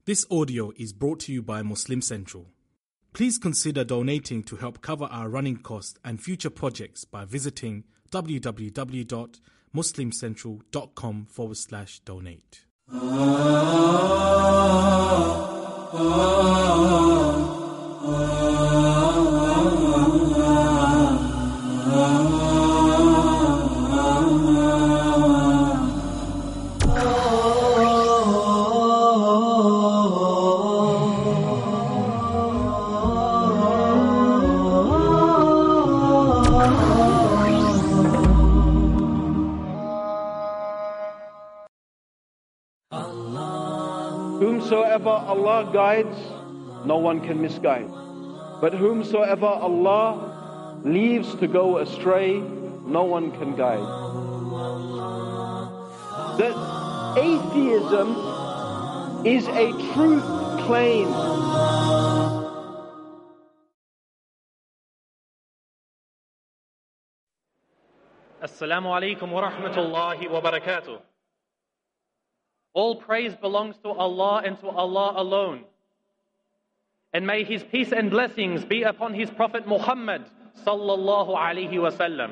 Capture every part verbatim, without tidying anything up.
This audio is brought to you by Muslim Central. Please consider donating to help cover our running costs and future projects by visiting www.muslimcentral.com forward slash donate. Whomsoever Allah guides, no one can misguide. But whomsoever Allah leaves to go astray, no one can guide. That atheism is a truth claim. Assalamu alaikum wa rahmatullahi wa barakatuh. All praise belongs to Allah and to Allah alone. And may His peace and blessings be upon His Prophet Muhammad sallallahu alaihi wasallam.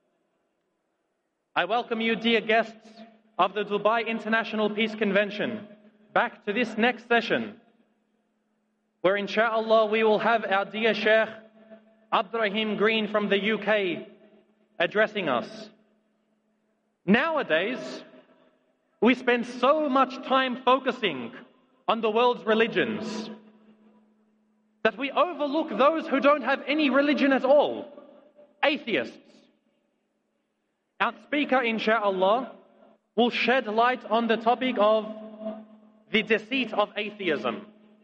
I welcome you, dear guests of the Dubai International Peace Convention, back to this next session, where insha'Allah we will have our dear Sheikh Abdurrahim Green from the U K addressing us. Nowadays, we spend so much time focusing on the world's religions that we overlook those who don't have any religion at all, atheists. Our speaker, insha'Allah, will shed light on the topic of the deceit of atheism.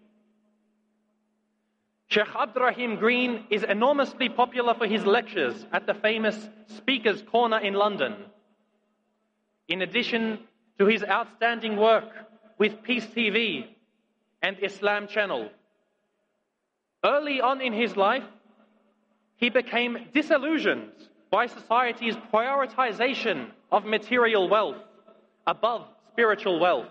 Sheikh Abdurrahim Green is enormously popular for his lectures at the famous Speaker's Corner in London. In addition to his outstanding work with Peace T V and Islam Channel. Early on in his life, he became disillusioned by society's prioritization of material wealth above spiritual wealth.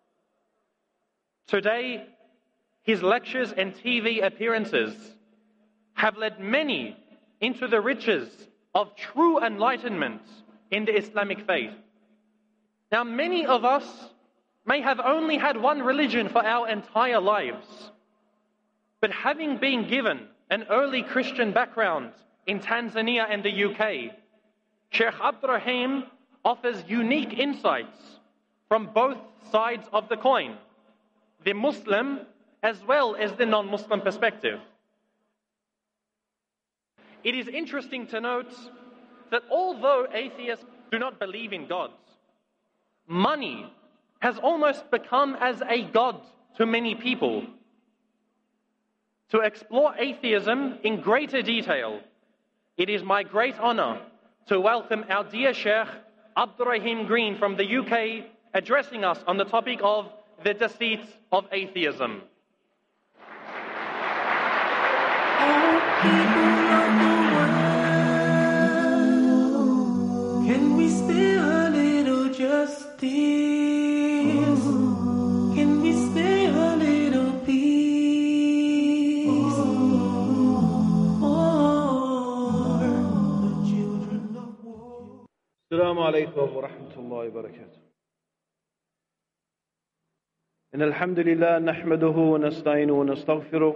Today, his lectures and T V appearances have led many into the riches of true enlightenment in the Islamic faith. Now, many of us may have only had one religion for our entire lives, but having been given an early Christian background in Tanzania and the U K, Sheikh Abdurrahim offers unique insights from both sides of the coin, the Muslim as well as the non-Muslim perspective. It is interesting to note that although atheists do not believe in God, money has almost become as a god to many people. To explore atheism in greater detail, it is my great honor to welcome our dear Sheikh Abdurrahim Green from the U K, addressing us on the topic of the deceit of atheism. Can we spare a little justice? Can we spare a little peace? For the children of war. Assalamu alaikum wa rahmatullahi wa barakatuh. إن الحمد لله نحمده ونستعينه ونستغفره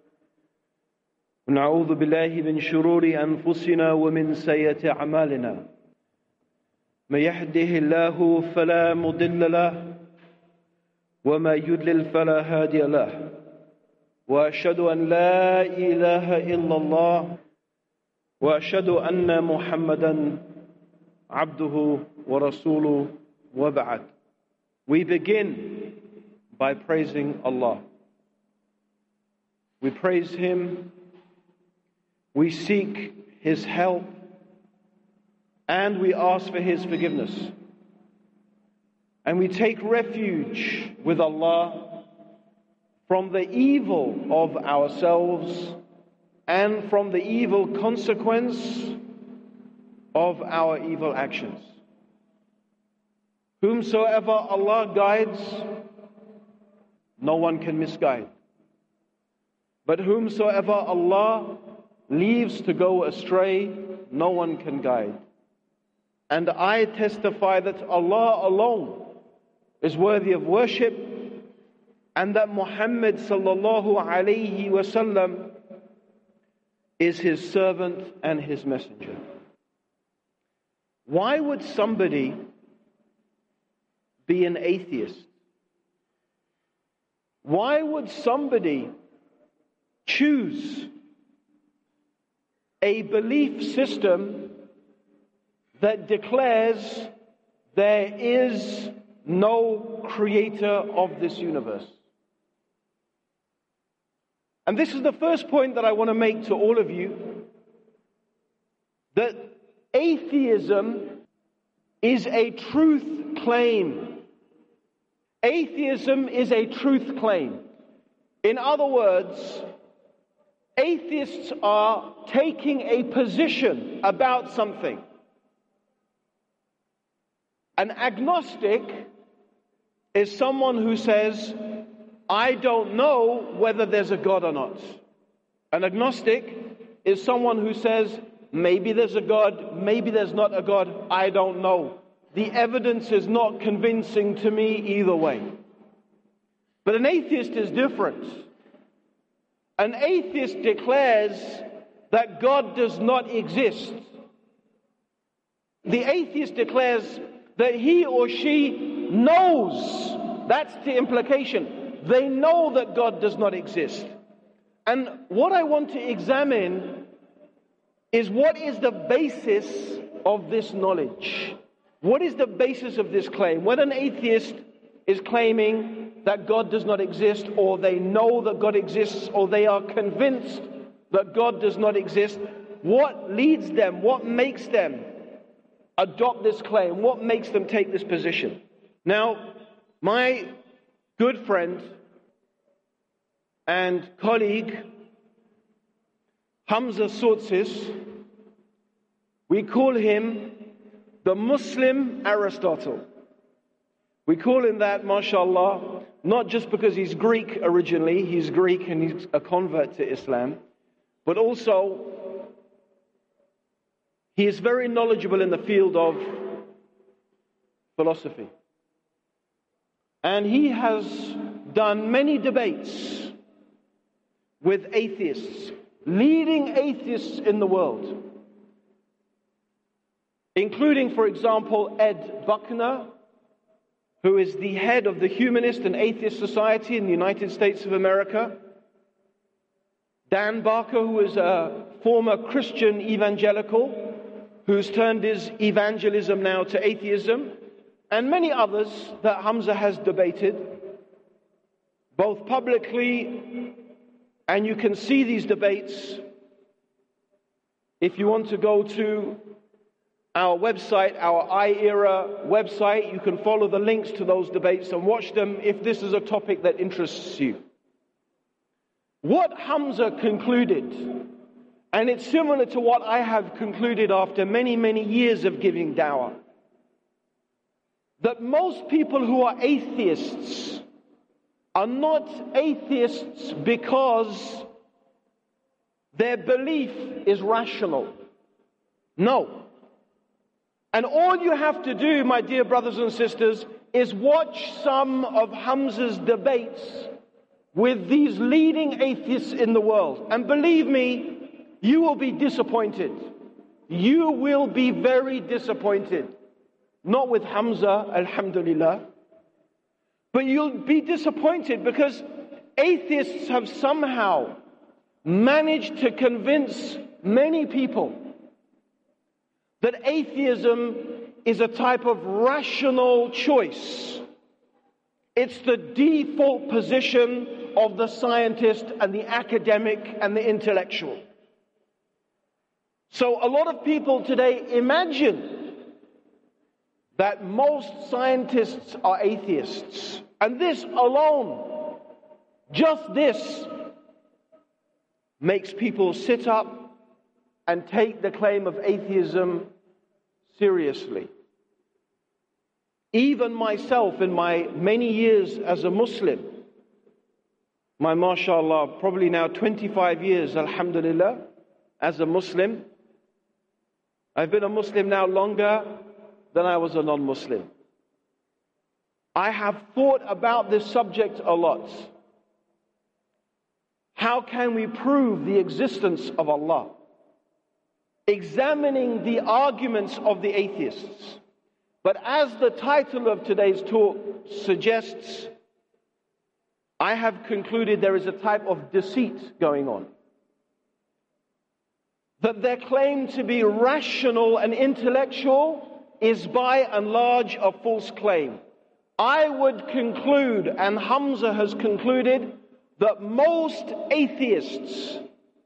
ونعوذ بالله من شرور أنفسنا ومن سيئات أعمالنا. من يهده الله فلا مضل له وما يضلل فلا هادي له وأشهد أن لا إله إلا الله وأشهد أن محمدا عبده ورسوله وبعد. We begin by praising Allah. We praise Him, we seek His help, and we ask for His forgiveness. And we take refuge with Allah from the evil of ourselves and from the evil consequence of our evil actions. Whomsoever Allah guides, no one can misguide. But whomsoever Allah leaves to go astray, no one can guide. And I testify that Allah alone is worthy of worship, and that Muhammad sallallahu alayhi wasallam is his servant and his messenger. Why would somebody be an atheist? Why would somebody choose a belief system that declares there is no creator of this universe? And this is the first point that I want to make to all of you, that atheism is a truth claim. Atheism is a truth claim. In other words, atheists are taking a position about something. An agnostic is someone who says, I don't know whether there's a God or not. An agnostic is someone who says, maybe there's a God, maybe there's not a God, I don't know. The evidence is not convincing to me either way. But an atheist is different. An atheist declares that God does not exist. The atheist declares that he or she knows. That's the implication. They know that God does not exist. And what I want to examine is what is the basis of this knowledge? What is the basis of this claim? When an atheist is claiming that God does not exist, or they know that God exists, or they are convinced that God does not exist, what leads them, what makes them adopt this claim? What makes them take this position? Now, my good friend and colleague, Hamza Tsoutsis, we call him the Muslim Aristotle. We call him that, mashallah, not just because he's Greek originally, he's Greek and he's a convert to Islam, but also he is very knowledgeable in the field of philosophy. And he has done many debates with atheists, leading atheists in the world, including, for example, Ed Buckner, who is the head of the Humanist and Atheist Society in the United States of America, Dan Barker, who is a former Christian evangelical, who's turned his evangelism now to atheism, and many others that Hamza has debated, both publicly, and you can see these debates if you want to go to our website, our iEra website. You can follow the links to those debates and watch them if this is a topic that interests you. What Hamza concluded, and it's similar to what I have concluded after many, many years of giving dawah, that most people who are atheists are not atheists because their belief is rational. No. And all you have to do, my dear brothers and sisters, is watch some of Hamza's debates with these leading atheists in the world. And believe me, you will be disappointed. You will be very disappointed. Not with Hamza, alhamdulillah. But you'll be disappointed because atheists have somehow managed to convince many people that atheism is a type of rational choice. It's the default position of the scientist and the academic and the intellectual. So a lot of people today imagine that most scientists are atheists. And this alone, just this, makes people sit up and take the claim of atheism seriously. Even myself, in my many years as a Muslim, my mashallah, probably now twenty-five years, alhamdulillah, as a Muslim. I've been a Muslim now longer than I was a non-Muslim. I have thought about this subject a lot. How can we prove the existence of Allah? Examining the arguments of the atheists. But as the title of today's talk suggests, I have concluded there is a type of deceit going on. That their claim to be rational and intellectual is by and large a false claim. I would conclude, and Hamza has concluded, that most atheists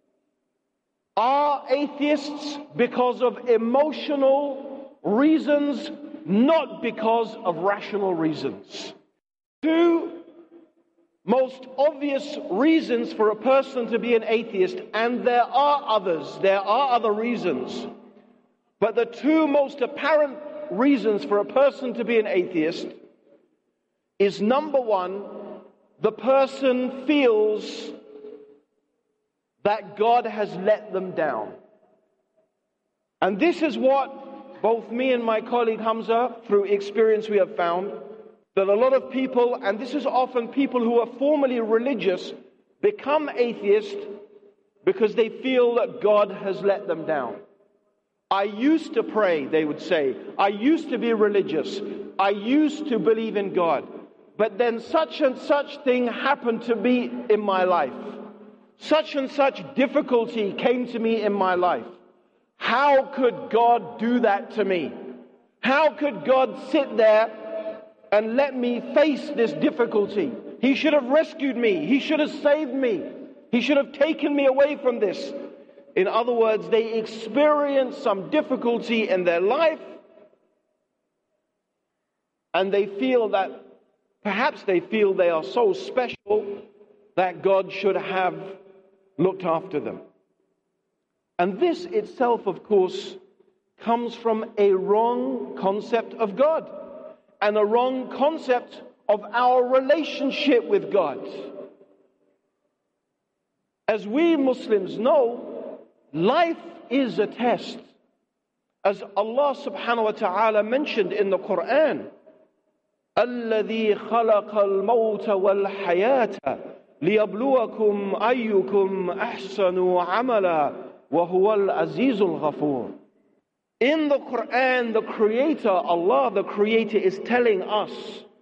are atheists because of emotional reasons, not because of rational reasons. Two most obvious reasons for a person to be an atheist, and there are others, there are other reasons, but the two most apparent reasons for a person to be an atheist is, number one, the person feels that God has let them down. And this is what both me and my colleague Hamza, through experience, we have found, that a lot of people, and this is often people who are formerly religious, become atheist because they feel that God has let them down. I used to pray, they would say. I used to be religious. I used to believe in God. But then such and such thing happened to me in my life. Such and such difficulty came to me in my life. How could God do that to me? How could God sit there and let me face this difficulty? He should have rescued me. He should have saved me. He should have taken me away from this. In other words, they experience some difficulty in their life, and they feel that, perhaps they feel they are so special that God should have looked after them. And this itself, of course, comes from a wrong concept of God and a wrong concept of our relationship with God. As we Muslims know, life is a test. As Allah subhanahu wa ta'ala mentioned in the Quran, الَّذِي خَلَقَ الْمَوْتَ وَالْحَيَاةَ لِيَبْلُوَكُمْ أَيُّكُمْ أَحْسَنُ عَمَلًا وَهُوَ الْعَزِيزُ الْغَفُورُ. In the Quran, the Creator, Allah the Creator, is telling us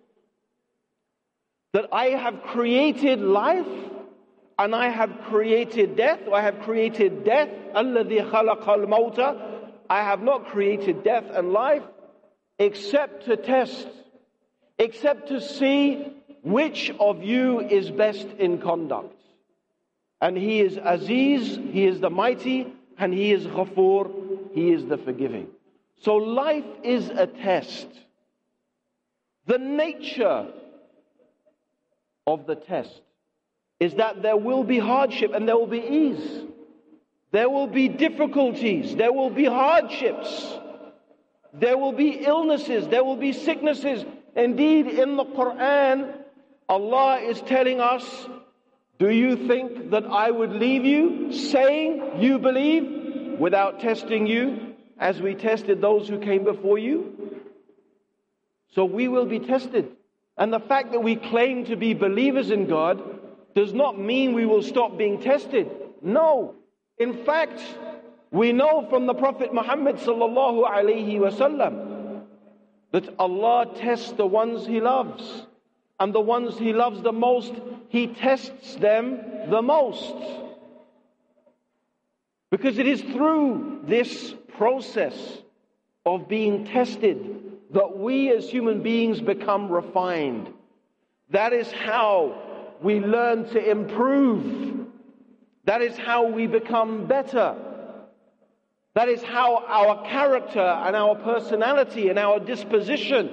that I have created life and I have created death. I have created death. الَّذِي خَلَقَ الْمَوْتَ. I have not created death and life except to test, except to see which of you is best in conduct. And He is Aziz, He is the mighty, and He is Ghafoor, He is the forgiving. So life is a test. The nature of the test is that there will be hardship and there will be ease. There will be difficulties, there will be hardships, there will be illnesses, there will be sicknesses. Indeed, in the Quran, Allah is telling us, do you think that I would leave you saying you believe without testing you as we tested those who came before you? So we will be tested. And the fact that we claim to be believers in God does not mean we will stop being tested. No. In fact, we know from the Prophet Muhammad sallallahu alaihi wasallam that Allah tests the ones He loves. And the ones He loves the most, He tests them the most. Because it is through this process of being tested that we as human beings become refined. That is how we learn to improve. That is how we become better. That is how our character and our personality and our disposition,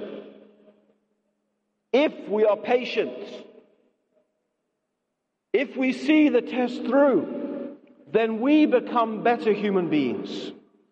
if we are patient, if we see the test through, then we become better human beings.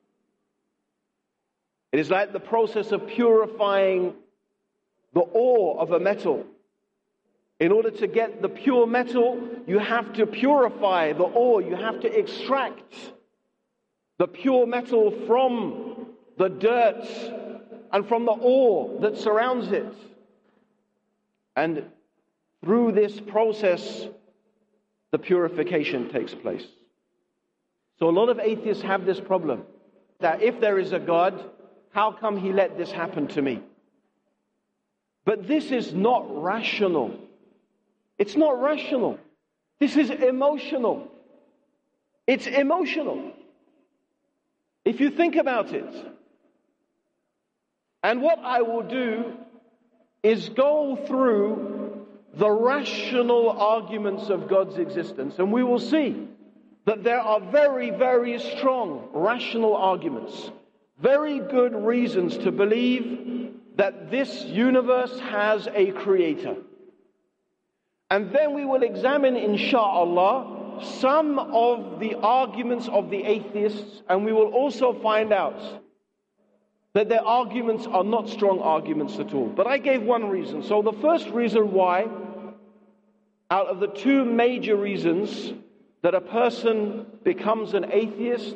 It is like the process of purifying the ore of a metal. In order to get the pure metal, you have to purify the ore. You have to extract the pure metal from the dirt and from the ore that surrounds it. And through this process, the purification takes place. So a lot of atheists have this problem, that if there is a God, how come he let this happen to me? But this is not rational. It's not rational. This is emotional. It's emotional. If you think about it. And what I will do is go through the rational arguments of God's existence. And we will see that there are very, very strong rational arguments. Very good reasons to believe that this universe has a creator. And then we will examine, insha'Allah, some of the arguments of the atheists, and we will also find out that their arguments are not strong arguments at all. But I gave one reason. So the first reason why, out of the two major reasons that a person becomes an atheist,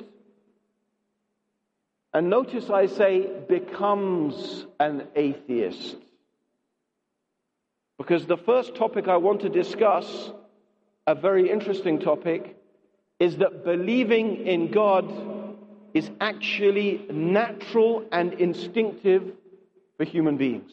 and notice I say becomes an atheist, because the first topic I want to discuss, a very interesting topic, is that believing in God is actually natural and instinctive for human beings.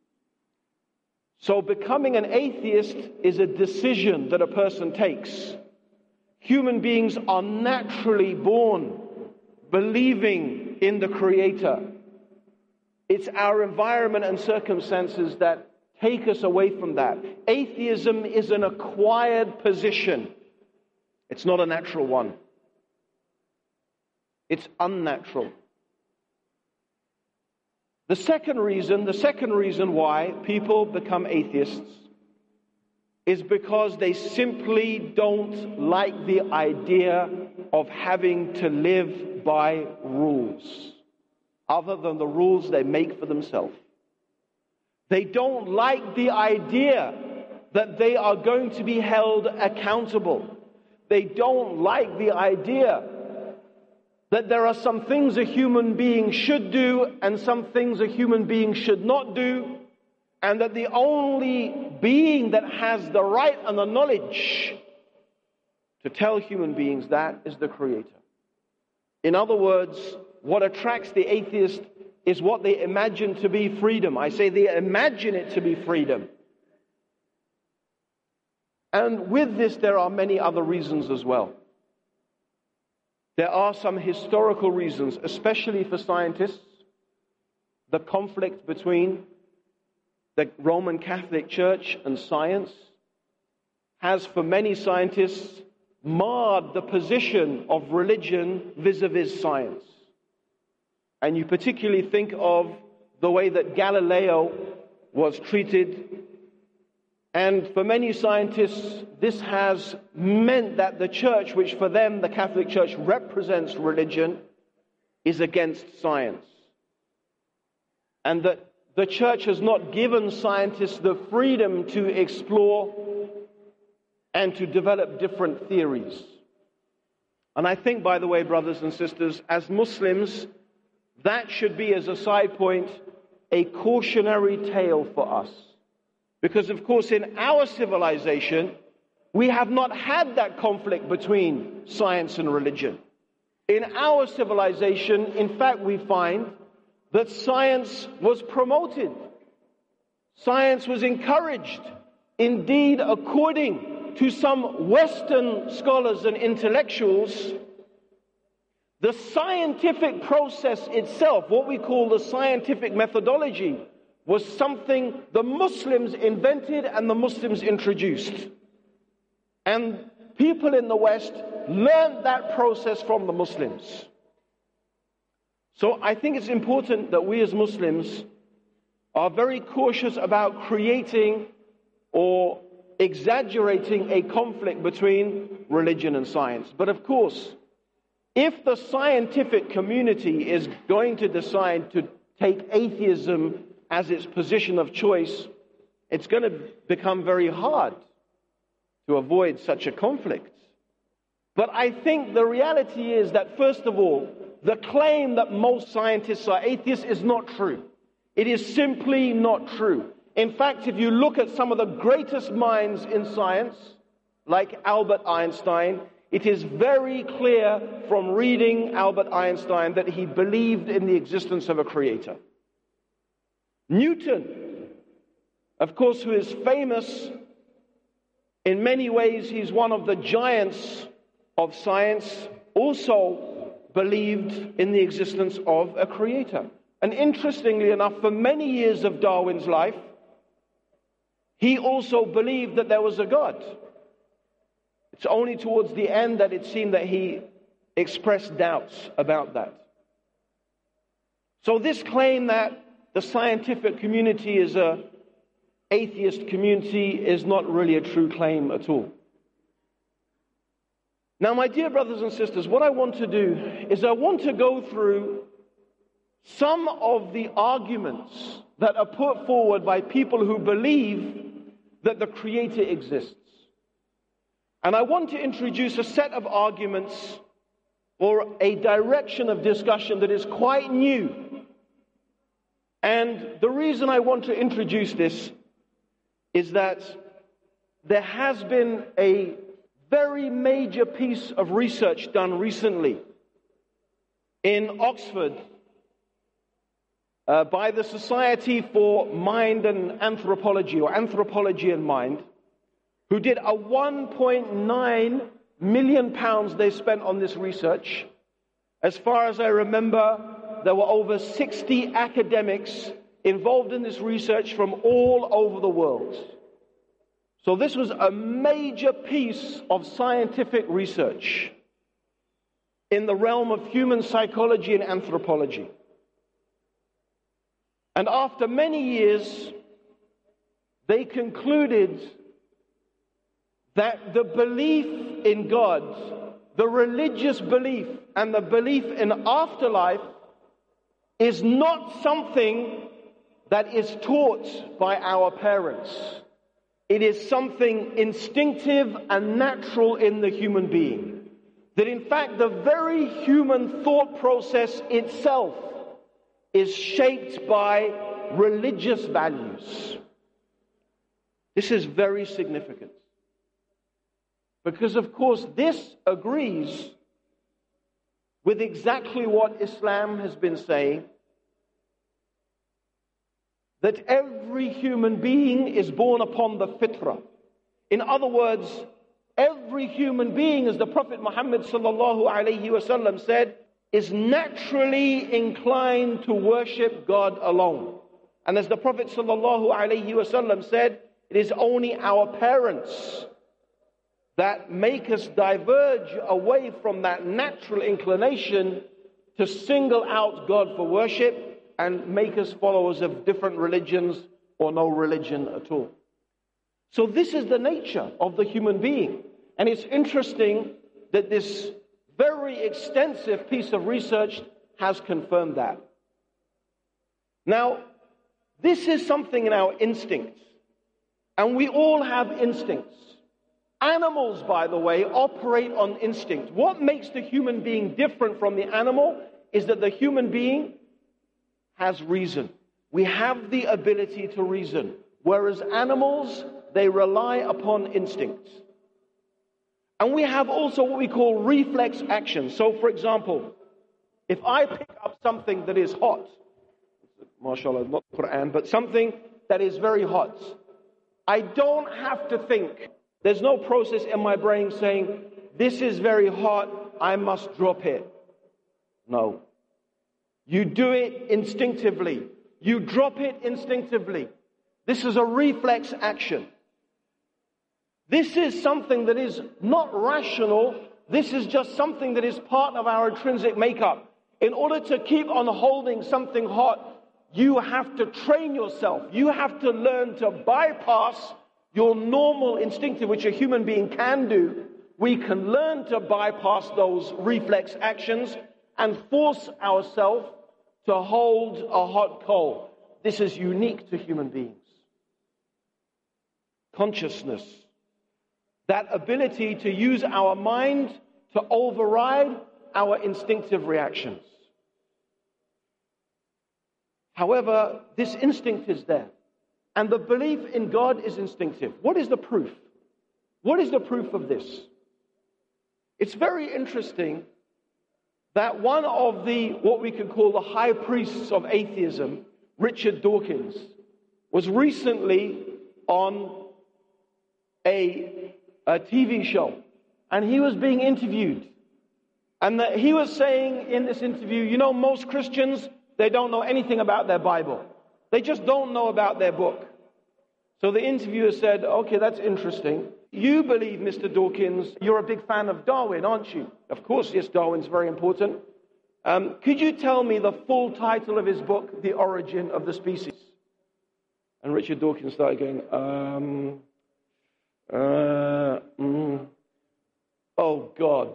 So becoming an atheist is a decision that a person takes. Human beings are naturally born believing in the Creator. It's our environment and circumstances that take us away from that. Atheism is an acquired position. It's not a natural one. It's unnatural. The second reason, the second reason why people become atheists is because they simply don't like the idea of having to live by rules, other than the rules they make for themselves. They don't like the idea that they are going to be held accountable. They don't like the idea that there are some things a human being should do and some things a human being should not do, and that the only being that has the right and the knowledge to tell human beings that is the Creator. In other words, what attracts the atheist is what they imagine to be freedom. I say they imagine it to be freedom. And with this, there are many other reasons as well. There are some historical reasons, especially for scientists. The conflict between the Roman Catholic Church and science has, for many scientists, marred the position of religion vis-a-vis science. And you particularly think of the way that Galileo was treated. And for many scientists, this has meant that the church, which for them, the Catholic Church, represents religion, is against science. And that the church has not given scientists the freedom to explore and to develop different theories. And I think, by the way, brothers and sisters, as Muslims, that should be, as a side point, a cautionary tale for us. Because, of course, in our civilization, we have not had that conflict between science and religion. In our civilization, in fact, we find that science was promoted. Science was encouraged. Indeed, according to some Western scholars and intellectuals, the scientific process itself, what we call the scientific methodology, was something the Muslims invented and the Muslims introduced. And people in the West learned that process from the Muslims. So I think it's important that we as Muslims are very cautious about creating or exaggerating a conflict between religion and science. But of course, if the scientific community is going to decide to take atheism as its position of choice, it's going to become very hard to avoid such a conflict. But I think the reality is that, first of all, the claim that most scientists are atheists is not true. It is simply not true. In fact, if you look at some of the greatest minds in science, like Albert Einstein, it is very clear from reading Albert Einstein that he believed in the existence of a creator. Newton, of course, who is famous, in many ways he's one of the giants of science, also believed in the existence of a creator. And interestingly enough, for many years of Darwin's life, he also believed that there was a God. It's only towards the end that it seemed that he expressed doubts about that. So this claim that the scientific community is an atheist community is not really a true claim at all. Now, my dear brothers and sisters, what I want to do is I want to go through some of the arguments that are put forward by people who believe that the Creator exists. And I want to introduce a set of arguments or a direction of discussion that is quite new. And the reason I want to introduce this is that there has been a very major piece of research done recently in Oxford uh, by the Society for Mind and Anthropology, or Anthropology and Mind, who did a one point nine million pounds they spent on this research. As far as I remember, there were over sixty academics involved in this research from all over the world. So this was a major piece of scientific research in the realm of human psychology and anthropology. And after many years, they concluded that the belief in God, the religious belief, and the belief in afterlife is not something that is taught by our parents. It is something instinctive and natural in the human being. That in fact, the very human thought process itself is shaped by religious values. This is very significant. Because, of course, this agrees with exactly what Islam has been saying, that every human being is born upon the fitrah. In other words, every human being, as the Prophet Muhammad sallallahu alaihi wasallam said, is naturally inclined to worship God alone. And as the Prophet sallallahu alaihi wasallam said, it is only our parents that make us diverge away from that natural inclination to single out God for worship and make us followers of different religions or no religion at all. So this is the nature of the human being. And it's interesting that this very extensive piece of research has confirmed that. Now, this is something in our instincts. And we all have instincts. Animals, by the way, operate on instinct. What makes the human being different from the animal is that the human being has reason. We have the ability to reason. Whereas animals, they rely upon instincts. And we have also what we call reflex action. So, for example, if I pick up something that is hot, mashallah, not Quran, but something that is very hot, I don't have to think. There's no process in my brain saying, this is very hot, I must drop it. No. You do it instinctively. You drop it instinctively. This is a reflex action. This is something that is not rational. This is just something that is part of our intrinsic makeup. In order to keep on holding something hot, you have to train yourself. You have to learn to bypass your normal instinctive, which a human being can do. We can learn to bypass those reflex actions and force ourselves to hold a hot coal. This is unique to human beings. consciousness, that ability to use our mind to override our instinctive reactions. However, this instinct is there, and the belief in God is instinctive. What is the proof? What is the proof of this? It's very interesting that one of the, what we could call the high priests of atheism, Richard Dawkins, was recently on a, a T V show, and he was being interviewed. And that he was saying in this interview, you know, most Christians, they don't know anything about their Bible. They just don't know about their book. So the interviewer said, okay, that's interesting. You believe, Mister Dawkins, you're a big fan of Darwin, aren't you? Of course, yes, Darwin's very important. Um, could you tell me the full title of his book, The Origin of the Species? And Richard Dawkins started going, um, uh, mm, oh God.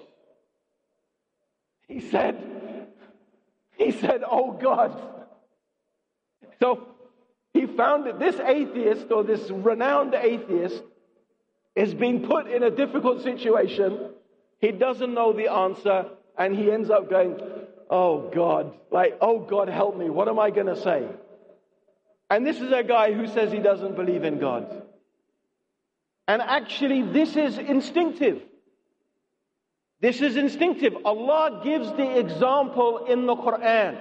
He said, he said, oh God. So he found that this atheist, or this renowned atheist, is being put in a difficult situation. He doesn't know the answer, and he ends up going, oh God, like, oh God, help me. What am I going to say? And this is a guy who says he doesn't believe in God. And actually, this is instinctive. This is instinctive. Allah gives the example in the Quran.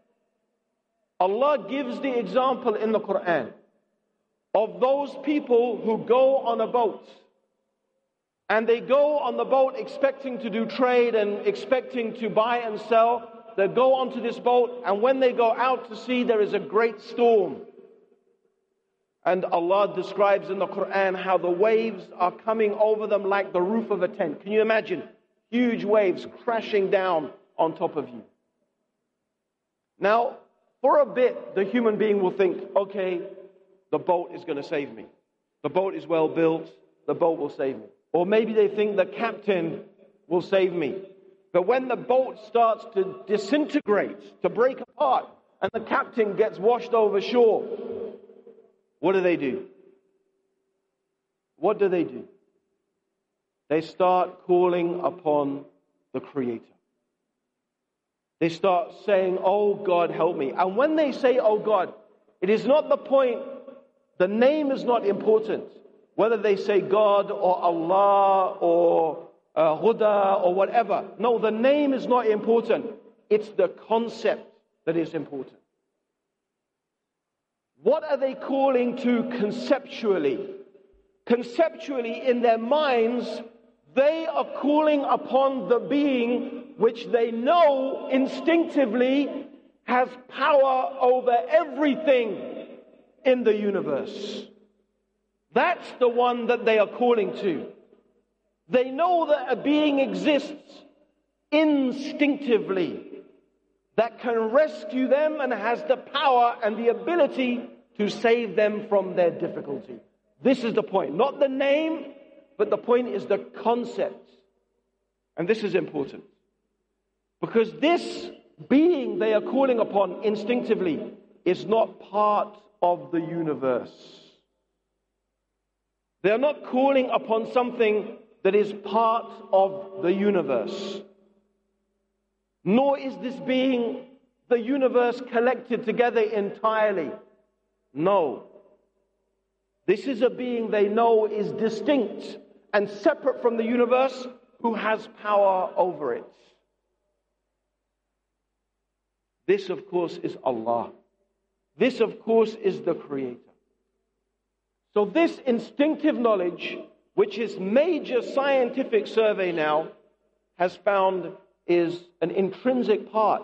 Allah gives the example in the Quran of those people who go on a boat. And they go on the boat expecting to do trade and expecting to buy and sell. They go onto this boat, and when they go out to sea, there is a great storm. And Allah describes in the Quran how the waves are coming over them like the roof of a tent. Can you imagine? Huge waves crashing down on top of you. Now, for a bit, the human being will think, okay, the boat is going to save me. The boat is well built. The boat will save me. Or maybe they think the captain will save me. But when the boat starts to disintegrate, to break apart, and the captain gets washed over shore, what do they do? What do they do? They start calling upon the Creator. They start saying, oh God, help me. And when they say, oh God, it is not the point, the name is not important. Whether they say God or Allah or uh, Huda or whatever. No, the name is not important. It's the concept that is important. What are they calling to conceptually? Conceptually, in their minds, they are calling upon the being which they know instinctively has power over everything in the universe. That's the one that they are calling to. They know that a being exists instinctively that can rescue them and has the power and the ability to save them from their difficulty. This is the point. Not the name, but the point is the concept. And this is important. Because this being they are calling upon instinctively is not part of the universe. They are not calling upon something that is part of the universe. Nor is this being the universe collected together entirely. No. This is a being they know is distinct and separate from the universe, who has power over it. This, of course, is Allah. This, of course, is the Creator. So this instinctive knowledge, which is major scientific survey now, has found is an intrinsic part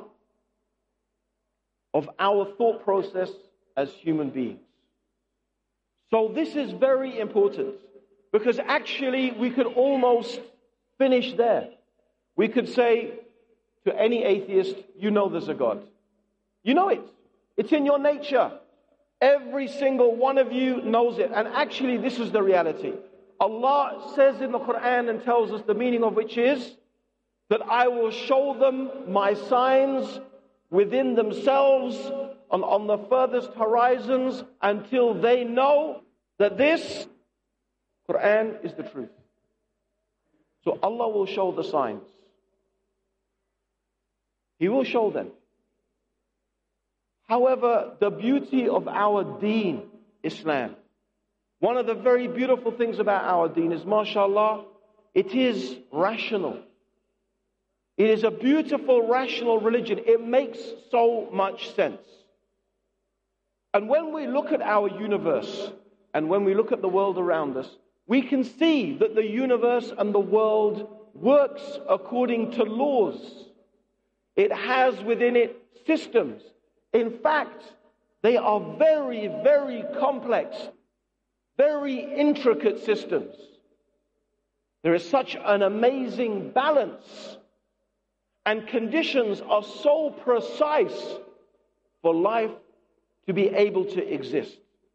of our thought process as human beings. So this is very important, because actually we could almost finish there. We could say to any atheist, you know there's a God. You know it. It's in your nature. Every single one of you knows it. And actually this is the reality. Allah says in the Quran and tells us the meaning of which is that I will show them my signs within themselves and on the furthest horizons until they know that this Quran is the truth. So Allah will show the signs. He will show them. However, the beauty of our deen, Islam, one of the very beautiful things about our deen is, mashallah, it is rational. It is a beautiful, rational religion. It makes so much sense. And when we look at our universe, and when we look at the world around us, we can see that the universe and the world works according to laws. It has within it systems. In fact, they are very, very complex, very intricate systems. There is such an amazing balance, and conditions are so precise for life to be able to exist.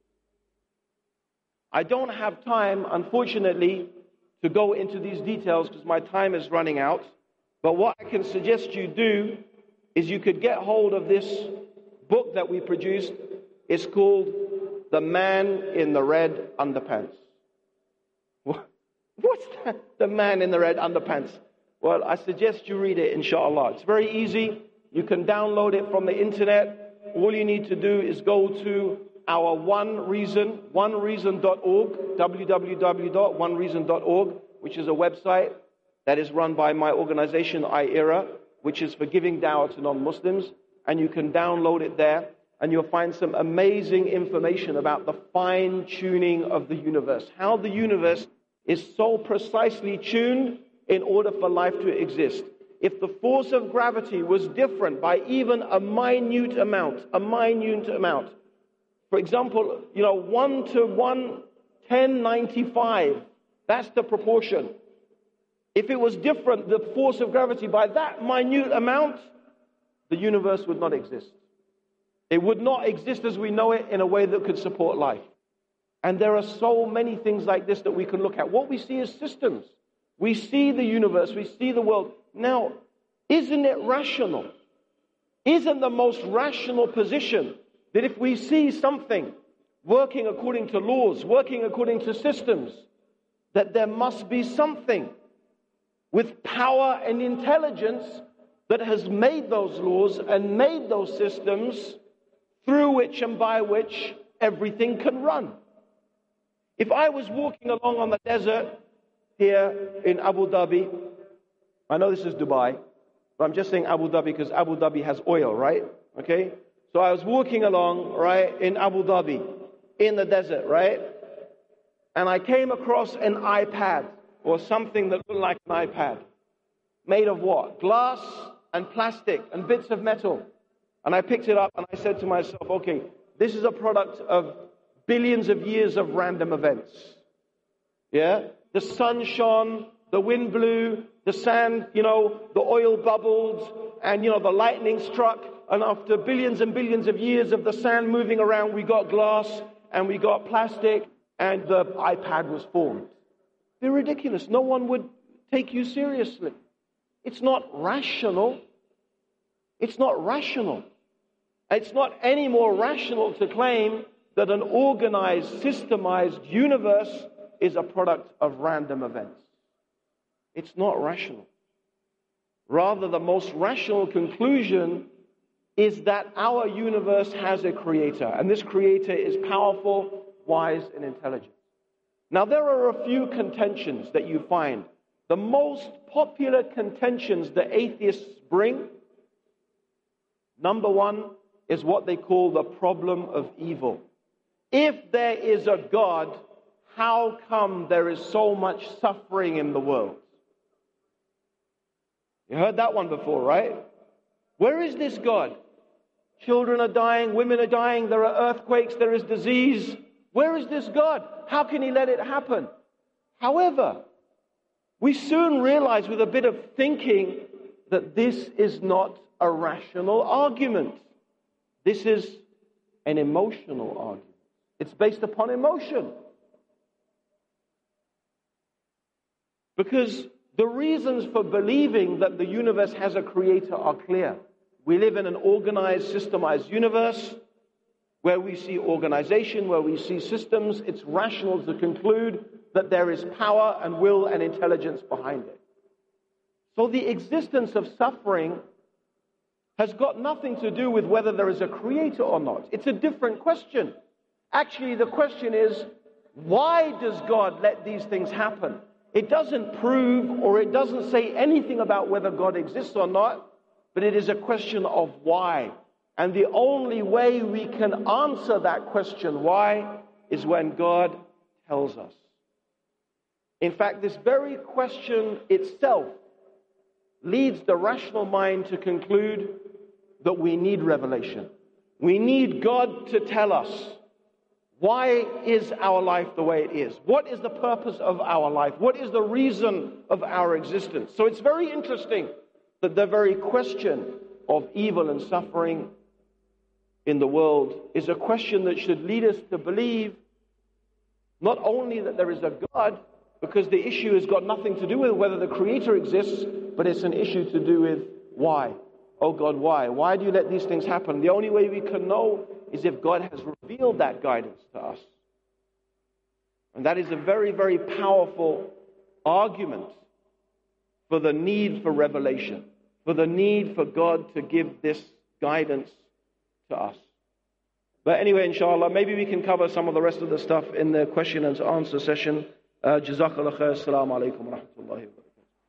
I don't have time, unfortunately, to go into these details because my time is running out. But what I can suggest you do is you could get hold of this book that we produced. It's called The Man in the Red Underpants. What's that? The Man in the Red Underpants. Well, I suggest you read it, inshallah. It's very easy. You can download it from the internet. All you need to do is go to our One Reason, one reason dot org, w w w dot one reason dot org, which is a website that is run by my organization, I E R A, which is for giving dawah to non-Muslims. And you can download it there, and you'll find some amazing information about the fine-tuning of the universe, how the universe is so precisely tuned in order for life to exist. If the force of gravity was different by even a minute amount, a minute amount, for example, you know, one to one, ten ninety-five, that's the proportion. If it was different, the force of gravity by that minute amount, the universe would not exist. It would not exist as we know it in a way that could support life. And there are so many things like this that we can look at. What we see is systems. We see the universe, we see the world. Now, isn't it rational? Isn't the most rational position that if we see something working according to laws, working according to systems, that there must be something with power and intelligence that has made those laws and made those systems through which and by which everything can run. If I was walking along on the desert here in Abu Dhabi, I know this is Dubai, but I'm just saying Abu Dhabi because Abu Dhabi has oil, right? Okay? So I was walking along, right, in Abu Dhabi, in the desert, right? And I came across an iPad or something that looked like an iPad. Made of what? Glass and plastic and bits of metal. And I picked it up and I said to myself, okay, this is a product of billions of years of random events. Yeah? The sun shone, the wind blew, the sand, you know, the oil bubbled, and, you know, the lightning struck. And after billions and billions of years of the sand moving around, we got glass and we got plastic, and the iPad was formed. They're ridiculous. No one would take you seriously. It's not rational. It's not rational. It's not any more rational to claim that an organized, systemized universe is a product of random events. It's not rational. Rather, the most rational conclusion is that our universe has a creator, and this creator is powerful, wise, and intelligent. Now, there are a few contentions that you find. The most popular contentions that atheists bring, number one, is what they call the problem of evil. If there is a God, how come there is so much suffering in the world? You heard that one before, right? Where is this God? Children are dying, women are dying, there are earthquakes, there is disease. Where is this God? How can He let it happen? However, we soon realize with a bit of thinking that this is not a rational argument. This is an emotional argument. It's based upon emotion. Because the reasons for believing that the universe has a creator are clear. We live in an organized, systemized universe where we see organization, where we see systems. It's rational to conclude that there is power and will and intelligence behind it. So the existence of suffering has got nothing to do with whether there is a creator or not. It's a different question. Actually, the question is, why does God let these things happen? It doesn't prove or it doesn't say anything about whether God exists or not, but it is a question of why. And the only way we can answer that question, why, is when God tells us. In fact, this very question itself leads the rational mind to conclude that we need revelation. We need God to tell us, why is our life the way it is? What is the purpose of our life? What is the reason of our existence? So it's very interesting that the very question of evil and suffering in the world is a question that should lead us to believe not only that there is a God, because the issue has got nothing to do with whether the Creator exists, but it's an issue to do with why. Oh God, why? Why do you let these things happen? The only way we can know is if God has revealed that guidance to us. And that is a very, very powerful argument for the need for revelation, for the need for God to give this guidance to us. But anyway, inshallah, maybe we can cover some of the rest of the stuff in the question and answer session. Uh, Jazakallah khair. Assalamu alaikum wa rahmatullahi wa barakatuh.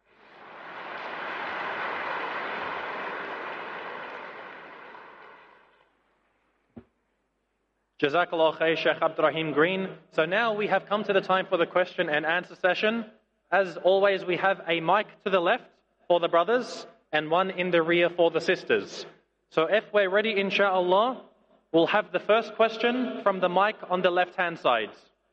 Jazakallah khair, Sheikh Abdurrahim Green. So now we have come to the time for the question and answer session. As always, we have a mic to the left for the brothers and one in the rear for the sisters. So if we're ready, inshallah, we'll have the first question from the mic on the left-hand side.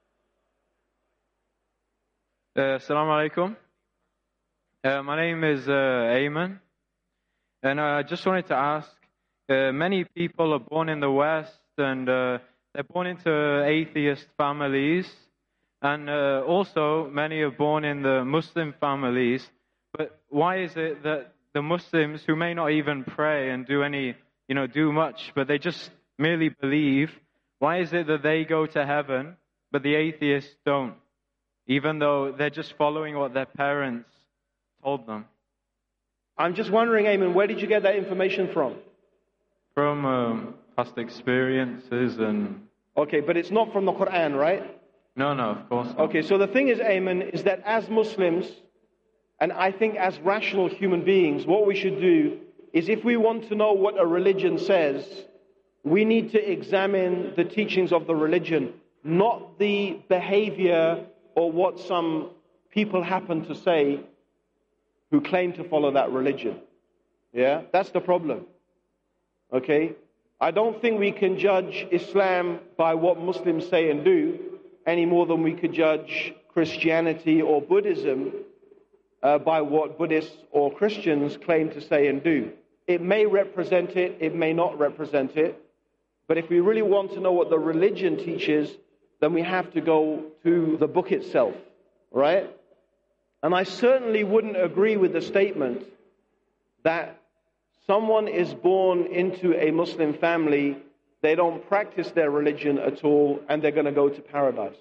Uh, Assalamu alaikum. Uh, my name is uh, Ayman. And uh, I just wanted to ask, uh, many people are born in the West and uh, they're born into atheist families. And uh, also many are born in the Muslim families. But why is it that the Muslims who may not even pray and do any, you know, do much, but they just merely believe, why is it that they go to heaven, but the atheists don't? Even though they're just following what their parents told them. I'm just wondering, Ayman, where did you get that information from? From um, past experiences and... Okay, but it's not from the Quran, right? No, no, of course not. Okay, so the thing is, Ayman, is that as Muslims, and I think as rational human beings, what we should do is if we want to know what a religion says, we need to examine the teachings of the religion, not the behavior or what some people happen to say who claim to follow that religion. Yeah, that's the problem. Okay? I don't think we can judge Islam by what Muslims say and do any more than we could judge Christianity or Buddhism uh, by what Buddhists or Christians claim to say and do. It may represent it, it may not represent it, but if we really want to know what the religion teaches, then we have to go to the book itself, right? And I certainly wouldn't agree with the statement that someone is born into a Muslim family, they don't practice their religion at all, and they're going to go to paradise.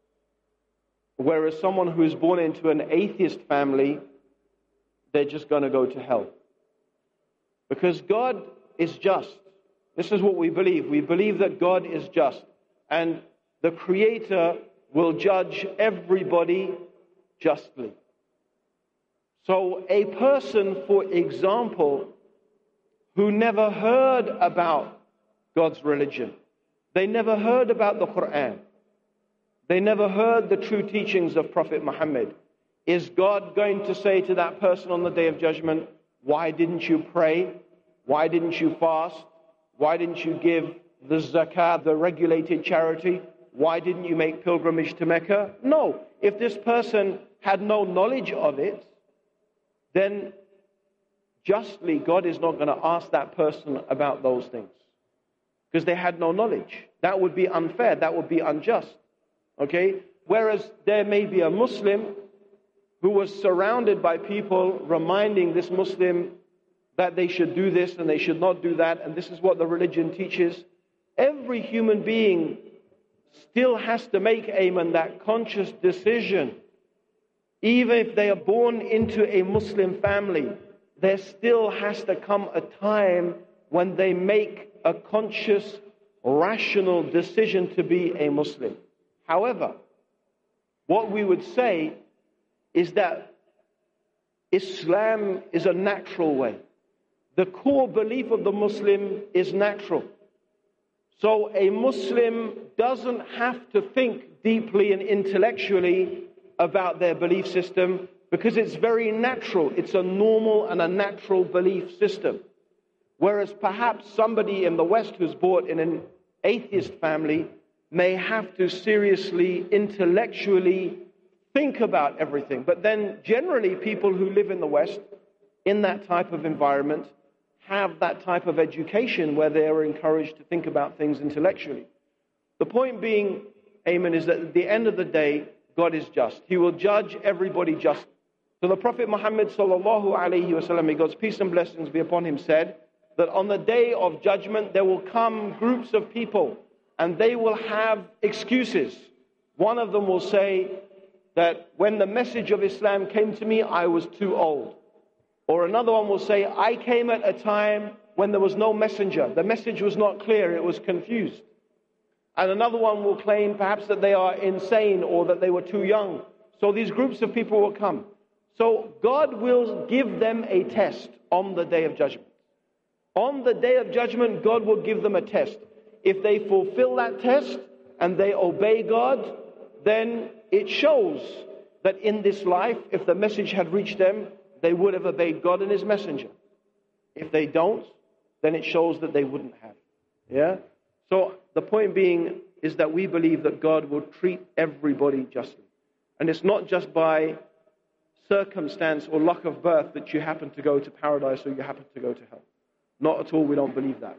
Whereas someone who is born into an atheist family, they're just going to go to hell. Because God is just. This is what we believe. We believe that God is just. And the Creator will judge everybody justly. So a person, for example, who never heard about God's religion, they never heard about the Quran, they never heard the true teachings of Prophet Muhammad, is God going to say to that person on the Day of Judgment, why didn't you pray? Why didn't you fast? Why didn't you give the zakat, the regulated charity? Why didn't you make pilgrimage to Mecca? No. If this person had no knowledge of it, then justly God is not going to ask that person about those things. Because they had no knowledge. That would be unfair. That would be unjust. Okay? Whereas there may be a Muslim who was surrounded by people reminding this Muslim that they should do this and they should not do that, and this is what the religion teaches. Every human being still has to make, Ayman, that conscious decision. Even if they are born into a Muslim family, there still has to come a time when they make a conscious, rational decision to be a Muslim. However, what we would say is that Islam is a natural way. The core belief of the Muslim is natural. So a Muslim doesn't have to think deeply and intellectually about their belief system because it's very natural. It's a normal and a natural belief system. Whereas perhaps somebody in the West who's born in an atheist family may have to seriously, intellectually think about everything. But then generally people who live in the West in that type of environment have that type of education where they are encouraged to think about things intellectually. The point being, Ayman, is that at the end of the day, God is just. He will judge everybody justly. So the Prophet Muhammad sallallahu alaihi wasallam, may God's peace and blessings be upon him, said that on the day of judgment there will come groups of people and they will have excuses. One of them will say that when the message of Islam came to me, I was too old. Or another one will say, I came at a time when there was no messenger. The message was not clear, it was confused. And another one will claim perhaps that they are insane or that they were too young. So these groups of people will come. So God will give them a test on the day of judgment. On the day of judgment, God will give them a test. If they fulfill that test and they obey God, then it shows that in this life, if the message had reached them, they would have obeyed God and His messenger. If they don't, then it shows that they wouldn't have. Yeah? So the point being is that we believe that God will treat everybody justly. And it's not just by circumstance or luck of birth that you happen to go to paradise or you happen to go to hell. Not at all, we don't believe that.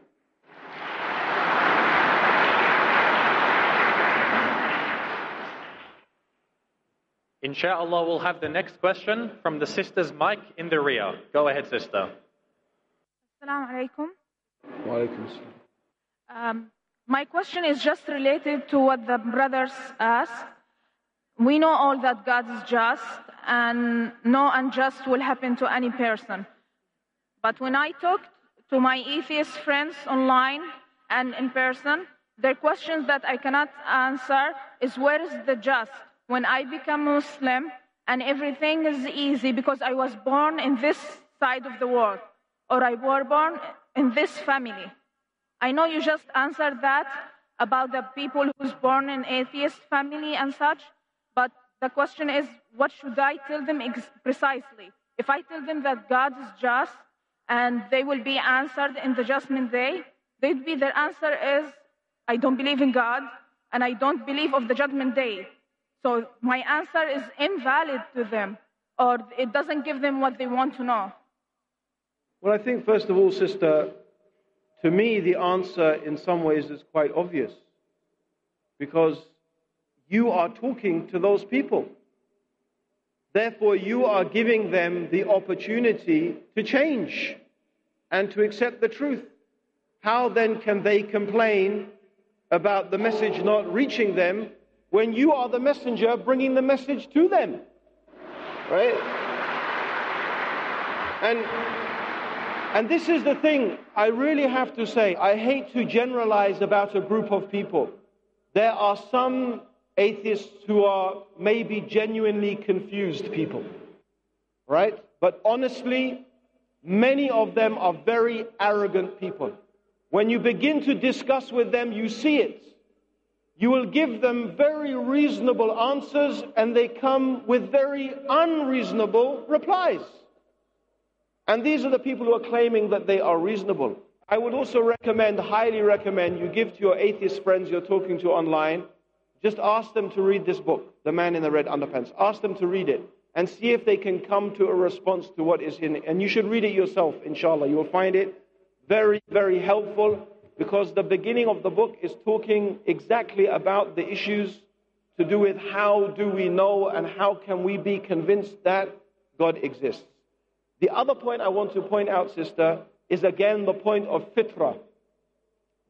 Insha'Allah, we'll have the next question from the sister's mic in the rear. Go ahead, sister. Assalamu alaikum. Wa alaikum assalam. Um, my question is just related to what the brothers asked. We know all that God is just and no unjust will happen to any person. But when I talked to my atheist friends online and in person, their questions that I cannot answer is where is the just? When I become Muslim and everything is easy because I was born in this side of the world or I was born in this family. I know you just answered that about the people who's born in atheist family and such, but the question is, what should I tell them ex- precisely? If I tell them that God is just and they will be answered in the judgment day, they'd be, their answer is, I don't believe in God and I don't believe of the judgment day. So my answer is invalid to them, or it doesn't give them what they want to know. Well, I think first of all, sister, to me the answer in some ways is quite obvious. Because you are talking to those people. Therefore, you are giving them the opportunity to change and to accept the truth. How then can they complain about the message not reaching them when you are the messenger bringing the message to them? Right? And, and this is the thing I really have to say. I hate to generalize about a group of people. There are some atheists who are maybe genuinely confused people. Right? But honestly, many of them are very arrogant people. When you begin to discuss with them, you see it. You will give them very reasonable answers and they come with very unreasonable replies. And these are the people who are claiming that they are reasonable. I would also recommend, highly recommend, you give to your atheist friends you're talking to online, just ask them to read this book, The Man in the Red Underpants. Ask them to read it and see if they can come to a response to what is in it. And you should read it yourself, inshallah. You will find it very, very helpful, because the beginning of the book is talking exactly about the issues to do with how do we know and how can we be convinced that God exists. The other point I want to point out, sister, is again the point of fitrah.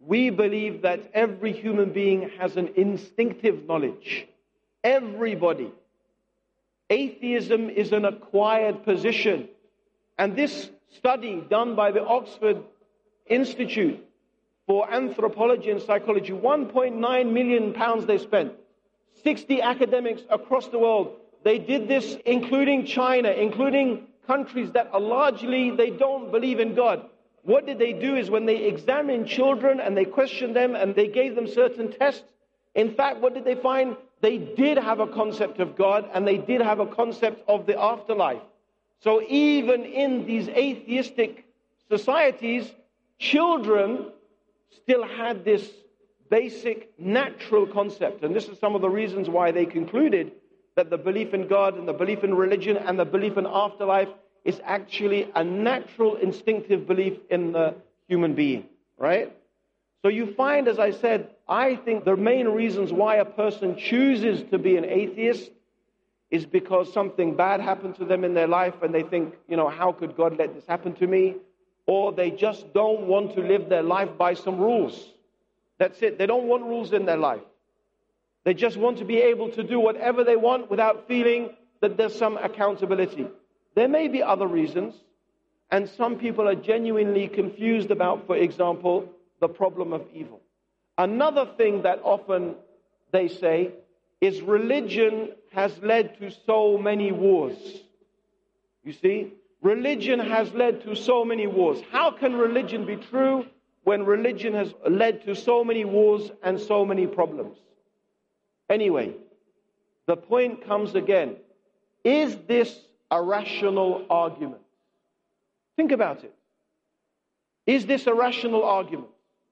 We believe that every human being has an instinctive knowledge. Everybody. Atheism is an acquired position. And this study done by the Oxford Institute for Anthropology and Psychology, one point nine million pounds they spent. sixty academics across the world. They did this including China, including countries that are largely, they don't believe in God. What did they do is when they examined children and they questioned them and they gave them certain tests, in fact, what did they find? They did have a concept of God and they did have a concept of the afterlife. So even in these atheistic societies, children still had this basic natural concept. And this is some of the reasons why they concluded that the belief in God and the belief in religion and the belief in afterlife is actually a natural, instinctive belief in the human being, right? So you find, as I said, I think the main reasons why a person chooses to be an atheist is because something bad happened to them in their life and they think, you know, how could God let this happen to me? Or they just don't want to live their life by some rules. That's it. They don't want rules in their life. They just want to be able to do whatever they want without feeling that there's some accountability. There may be other reasons, and some people are genuinely confused about, for example, the problem of evil. Another thing that often they say is religion has led to so many wars. You see, religion has led to so many wars. How can religion be true when religion has led to so many wars and so many problems? Anyway, the point comes again. Is this a rational argument? Think about it. Is this a rational argument?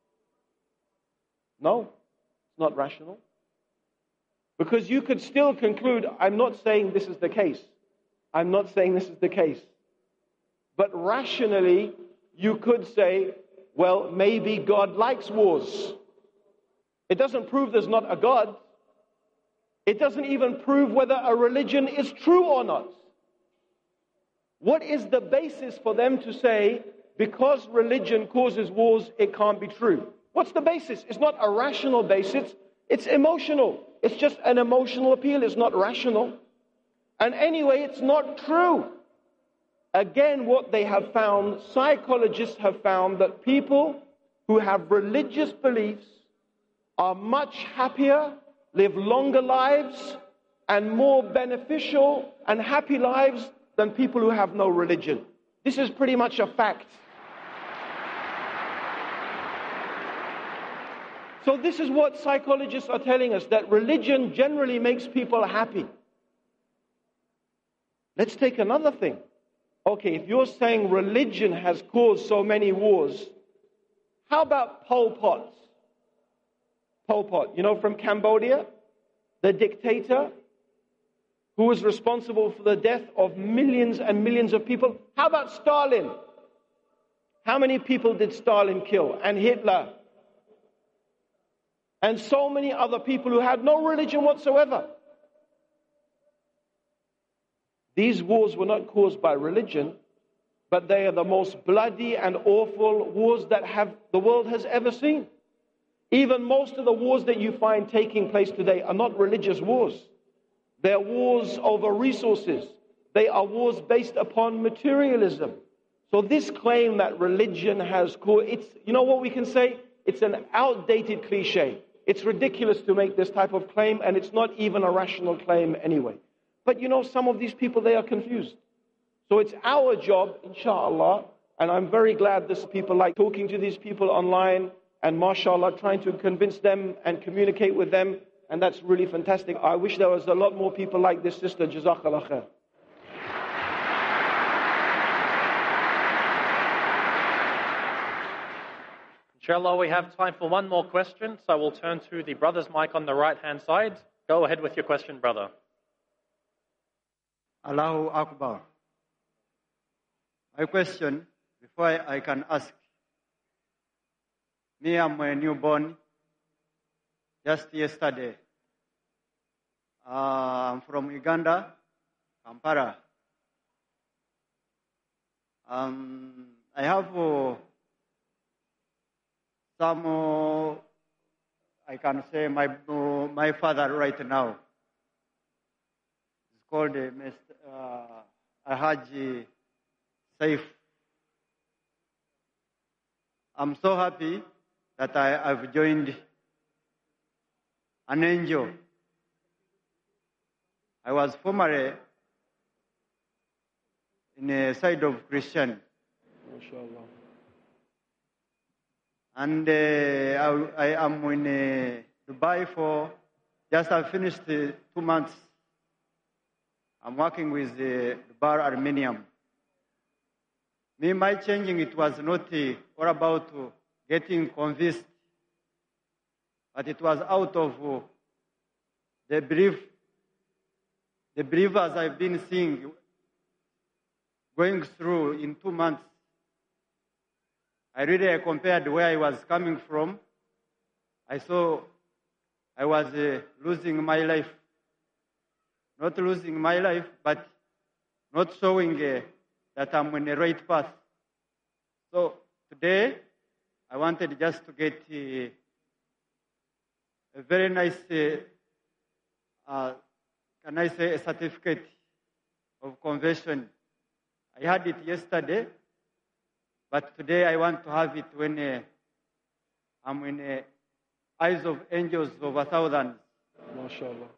No, it's not rational. Because you could still conclude, I'm not saying this is the case. I'm not saying this is the case. But rationally, you could say, well, maybe God likes wars. It doesn't prove there's not a God. It doesn't even prove whether a religion is true or not. What is the basis for them to say, because religion causes wars, it can't be true? What's the basis? It's not a rational basis. It's emotional. It's just an emotional appeal. It's not rational. And anyway, it's not true. Again, what they have found, psychologists have found that people who have religious beliefs are much happier, live longer lives, and more beneficial and happy lives than people who have no religion. This is pretty much a fact. So this is what psychologists are telling us, that religion generally makes people happy. Let's take another thing. Okay, if you're saying religion has caused so many wars, how about Pol Pot? Pol Pot, you know, from Cambodia, the dictator who was responsible for the death of millions and millions of people. How about Stalin? How many people did Stalin kill? And Hitler? And so many other people who had no religion whatsoever. These wars were not caused by religion, but they are the most bloody and awful wars that have the world has ever seen. Even most of the wars that you find taking place today are not religious wars. They're wars over resources. They are wars based upon materialism. So this claim that religion has caused, it's, you know what we can say? It's an outdated cliche. It's ridiculous to make this type of claim, and it's not even a rational claim anyway. But you know, some of these people, they are confused. So it's our job, inshallah, and I'm very glad this people like talking to these people online and mashallah, trying to convince them and communicate with them, and that's really fantastic. I wish there was a lot more people like this sister. Jazakallah khair. Inshallah, we have time for one more question, so we'll turn to the brother's mic on the right-hand side. Go ahead with your question, brother. Allahu Akbar. My question, before I, I can ask, me, I'm a newborn, just yesterday. Uh, I'm from Uganda, Kampala. Um, I have uh, some, uh, I can say my uh, my father right now. It's called uh, Mister Uh, Alhaji Saif. I'm so happy that I have joined an N G O. I was formerly in a side of Christian. MashaAllah. And uh, I, I am in uh, Dubai for just I finished uh, two months. I'm working with the Bar Aluminium. Me, my changing, it was not uh, all about uh, getting convinced, but it was out of uh, the belief, the believers I've been seeing going through in two months. I really compared where I was coming from. I saw I was uh, losing my life. Not losing my life, but not showing uh, that I'm on the right path. So today, I wanted just to get uh, a very nice, uh, uh, can I say, a certificate of conversion. I had it yesterday, but today I want to have it when uh, I'm in the eyes of angels over thousands. MashaAllah.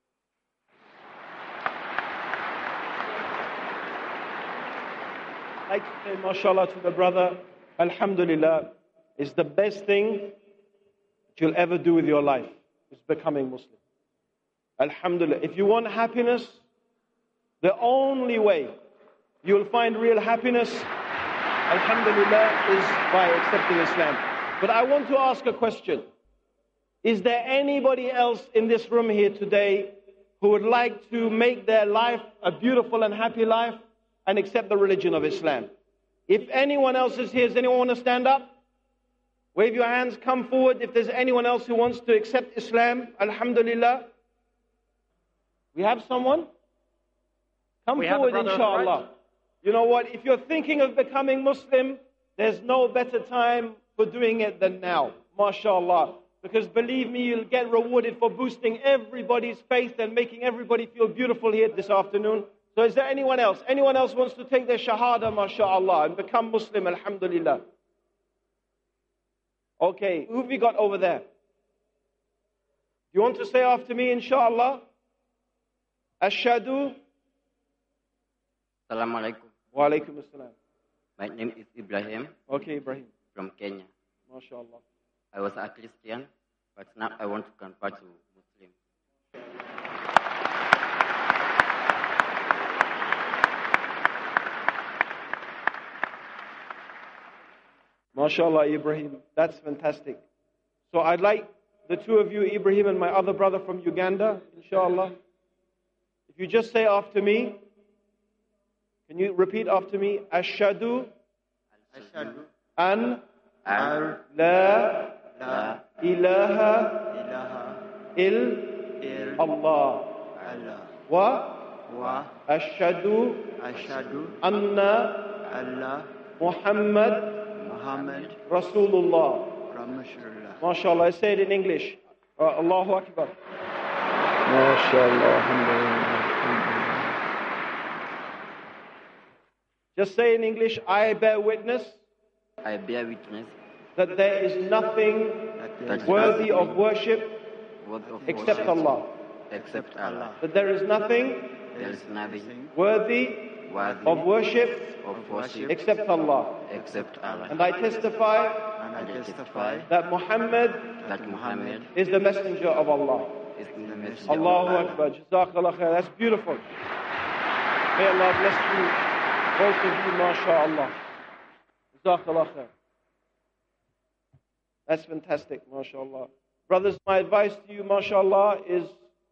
I'd like to say, mashallah, to the brother, alhamdulillah, is the best thing that you'll ever do with your life, is becoming Muslim. Alhamdulillah. If you want happiness, the only way you'll find real happiness, alhamdulillah, is by accepting Islam. But I want to ask a question. Is there anybody else in this room here today who would like to make their life a beautiful and happy life and accept the religion of Islam? If anyone else is here, does anyone want to stand up? Wave your hands, come forward. If there's anyone else who wants to accept Islam, alhamdulillah. We have someone? Come We have a forward, brother, inshallah. right? You know what? If you're thinking of becoming Muslim, there's no better time for doing it than now. MashaAllah. Because believe me, you'll get rewarded for boosting everybody's faith and making everybody feel beautiful here this afternoon. So is there anyone else? Anyone else wants to take their shahada, mashallah, and become Muslim, alhamdulillah? Okay, who have we got over there? You want to say after me, inshallah? Ashhadu. Assalamu alaikum. Wa alaikum assalam. My name is Ibrahim Okay, Ibrahim. from Kenya. MashaAllah. I was a Christian, but now I want to convert to Muslim. MashaAllah, Ibrahim. That's fantastic. So I'd like the two of you, Ibrahim and my other brother from Uganda, inshallah. If you just say after me, can you repeat after me? Ashhadu Ashhadu an Al la la ilaha ilaha il il Allah Allah wa wa ashhadu ashhadu anna Allah Muhammad Muhammad Rasulullah. Rasulullah. MashaAllah, I say it in English. Uh, Allahu Akbar. MashaAllah. Just say in English, I bear witness I bear witness that there is nothing that worthy of worship worthy of except worship Allah. except Allah. That there is nothing There is nothing worthy worthy of worship of worship except Allah. except Allah. And I testify And I I testify that Muhammad that Muhammad is the messenger of Allah. is the message of Allahu Allah. Akbar. Jazakallah khair. That's beautiful. May Allah bless you, both of you, mashallah. Jazakallah khair. That's fantastic, mashallah. Brothers, my advice to you, mashallah, is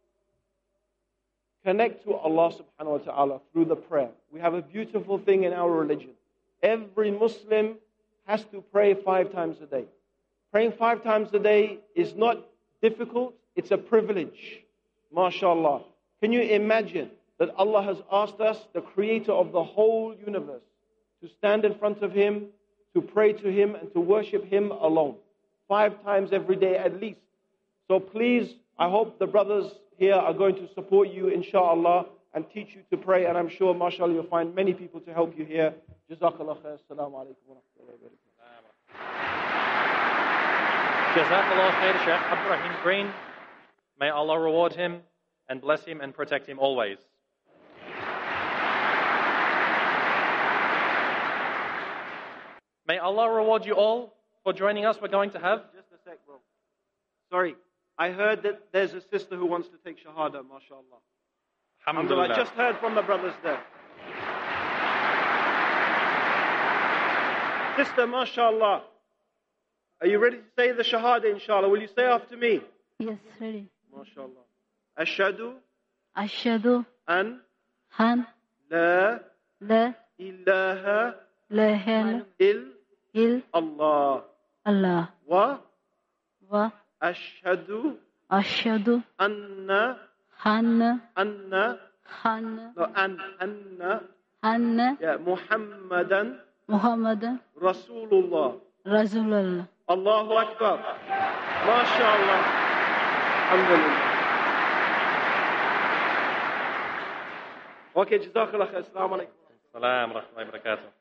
connect to Allah subhanahu wa ta'ala through the prayer. We have a beautiful thing in our religion. Every Muslim has to pray five times a day. Praying five times a day is not difficult, it's a privilege. MashaAllah. Can you imagine that Allah has asked us, the creator of the whole universe, to stand in front of Him, to pray to Him, and to worship Him alone? five times every day at least. So please, I hope the brothers here are going to support you, inshallah, and teach you to pray. And I'm sure, mashallah, you'll find many people to help you here. Jazakallah khair. Assalamu alaikum wa rahmatullahi wa barakatuh. Jazakallah khair, Sheikh Abdurrahim Green. May Allah reward him and bless him and protect him always. May Allah reward you all for joining us. We're going to have... Just a sec, bro. Sorry. I heard that there's a sister who wants to take Shahada, mashallah. Alhamdulillah. I just heard from the brothers there. Sister, mashallah. Are you ready to say the Shahada, inshallah? Will you say after me? Yes, ready. MashaAllah. Ashhadu Ashhadu an an la la ilaha ilaha il illa Allah Allah wa wa ashhadu ashhadu anna anna anna anna no, an anna anna yeah, Muhammadan Muhammadan Rasulullah. Rasulullah. Allahu Akbar. MashaAllah. Alhamdulillah. Okay, Jazakallah khair. Assalamu alaikum. Salam wa rahmatullahi wa barakatuh.